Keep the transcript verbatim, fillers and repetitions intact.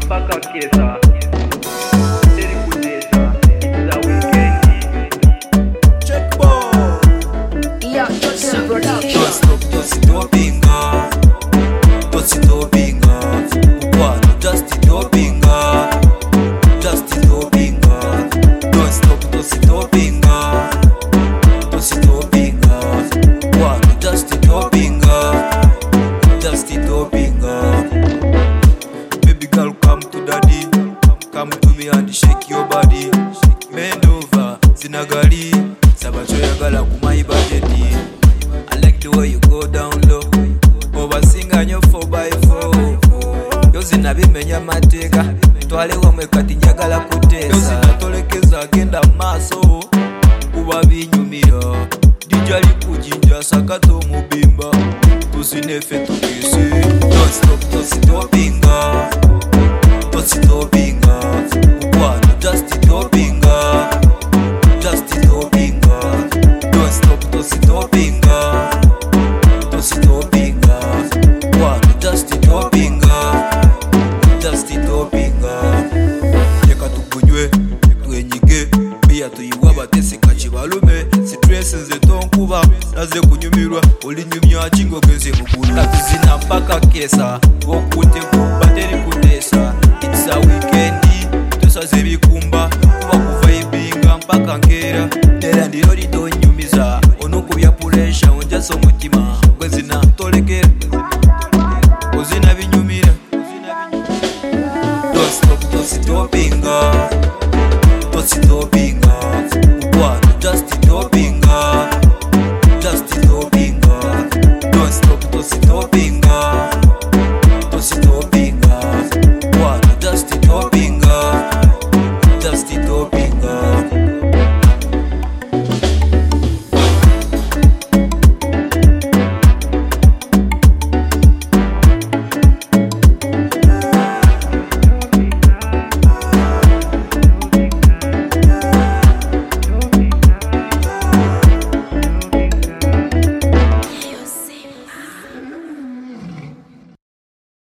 mpaka kesa. Teri kutesa, it's a weekend. Check ball. Yeah, just production. Don't stop, tosi topinga. Tosi topinga. Ukwano, just topinga. Just topinga. Don't stop, tosi topinga. Tosi topinga. Ukwano, just topinga. Just topinga. Baby girl, come to daddy. Come to me and shake your body. Bend over, sinagali. Sabacho yagala kumai budgeti. I like the way you go down low. Obasinga nyo four by four. Yozina bimenya mateka. Twale wamwe kati njagala kutesa. Yozina tolekeza agenda maso. Kuba binyumira. Dijali kujinja sakato mubimba. Tusinefe tukisi. Don't stop, tosi topinga. Tosi topinga. Ukwano, just topinga. Just topinga. Don't stop, tosi topinga. Tosi topinga. Ukwano, just topinga. Just topinga. Yeka tukunywe, twenyige. Bia tuyiwa batesi kachibalume. Stress nze tonkuba. Naze kunyumirwa. Olinyumya chingo kenze mugulu. Katuzina mpaka kesa. Wokute kubateri kutesa. It's a weekend. Tusaze bikumba. Tuba kuvaibinga mpaka nkera. Nera ndiyo litonyumiza. Onukubya puresha onjasa omutima. Gwezina tolekera. Ozina binyumira. Don't stop, tosi topinga. Tosi topinga. Ukwano, just topinga.